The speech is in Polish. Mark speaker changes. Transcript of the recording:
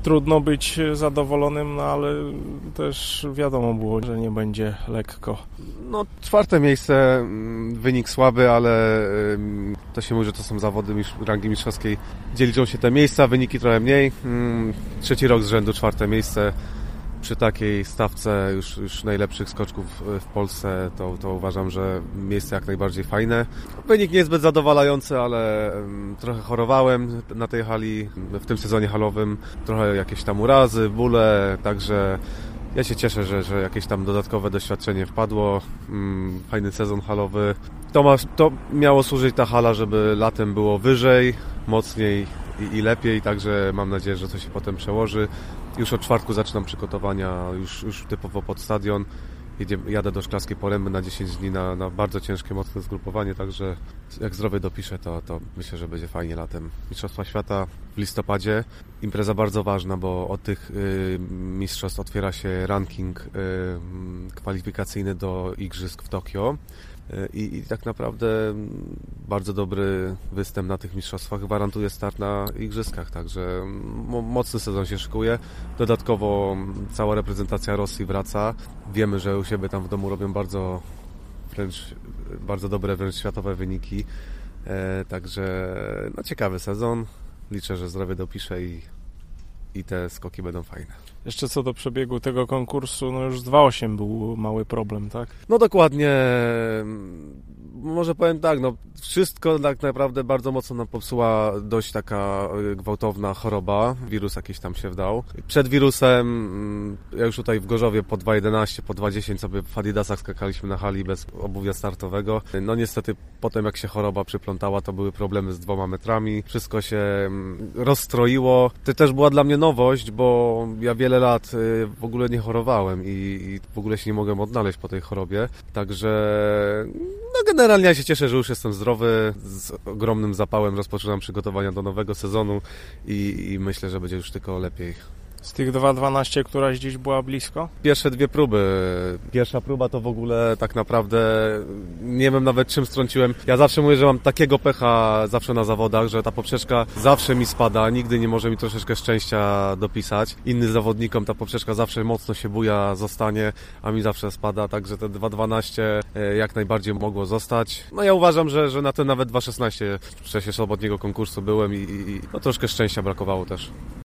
Speaker 1: trudno być zadowolonym, no ale też wiadomo było, że nie będzie lekko.
Speaker 2: No, 4. miejsce, wynik słaby, ale to się mówi, że to są zawody rangi mistrzowskiej, gdzie liczą się te miejsca, wyniki trochę mniej. 3. rok z rzędu 4. miejsce. Przy takiej stawce już najlepszych skoczków w Polsce to uważam, że miejsce jak najbardziej fajne. Wynik niezbyt zadowalający, ale trochę chorowałem na tej hali, w tym sezonie halowym. Trochę jakieś tam urazy, bóle, także ja się cieszę, że jakieś tam dodatkowe doświadczenie wpadło. Fajny sezon halowy. To miało służyć ta hala, żeby latem było wyżej, mocniej i lepiej, także mam nadzieję, że to się potem przełoży. Już od czwartku zaczynam przygotowania, już typowo pod stadion. Jadę do Szklarskiej Poręby na 10 dni na bardzo ciężkie, mocne zgrupowanie, także jak zdrowie dopiszę, to myślę, że będzie fajnie latem. Mistrzostwa Świata w listopadzie. Impreza bardzo ważna, bo od tych mistrzostw otwiera się ranking kwalifikacyjny do Igrzysk w Tokio. I tak naprawdę bardzo dobry występ na tych mistrzostwach gwarantuje start na Igrzyskach, także mocny sezon się szykuje. Dodatkowo cała reprezentacja Rosji wraca. Wiemy, że u siebie tam w domu robią bardzo dobre, wręcz światowe wyniki. Także no, ciekawy sezon. Liczę, że zdrowie dopiszę i te skoki będą fajne.
Speaker 1: Jeszcze co do przebiegu tego konkursu, no już z 2.8 był mały problem, tak?
Speaker 2: No dokładnie. Może powiem tak, no wszystko tak naprawdę bardzo mocno nam popsuła dość taka gwałtowna choroba. Wirus jakiś tam się wdał. Przed wirusem, ja już tutaj w Gorzowie po 2.11, po 2.10 sobie w Adidasach skakaliśmy na hali bez obuwia startowego. No niestety potem jak się choroba przyplątała, to były problemy z 2 metrami. Wszystko się rozstroiło. To też była dla mnie nowość, bo ja wiele lat w ogóle nie chorowałem i w ogóle się nie mogłem odnaleźć po tej chorobie. Także no generalnie ja się cieszę, że już jestem zdrowy. Z ogromnym zapałem rozpoczynam przygotowania do nowego sezonu i myślę, że będzie już tylko lepiej.
Speaker 1: Z tych 2.12 któraś dziś była blisko?
Speaker 2: Pierwsze 2 próby. Pierwsza próba to w ogóle tak naprawdę nie wiem nawet czym strąciłem. Ja zawsze mówię, że mam takiego pecha zawsze na zawodach, że ta poprzeczka zawsze mi spada, nigdy nie może mi troszeczkę szczęścia dopisać. Innym zawodnikom ta poprzeczka zawsze mocno się buja, zostanie, a mi zawsze spada, także te 2.12 jak najbardziej mogło zostać. No ja uważam, że na ten nawet 2.16 w czasie sobotniego konkursu byłem i no, troszkę szczęścia brakowało też.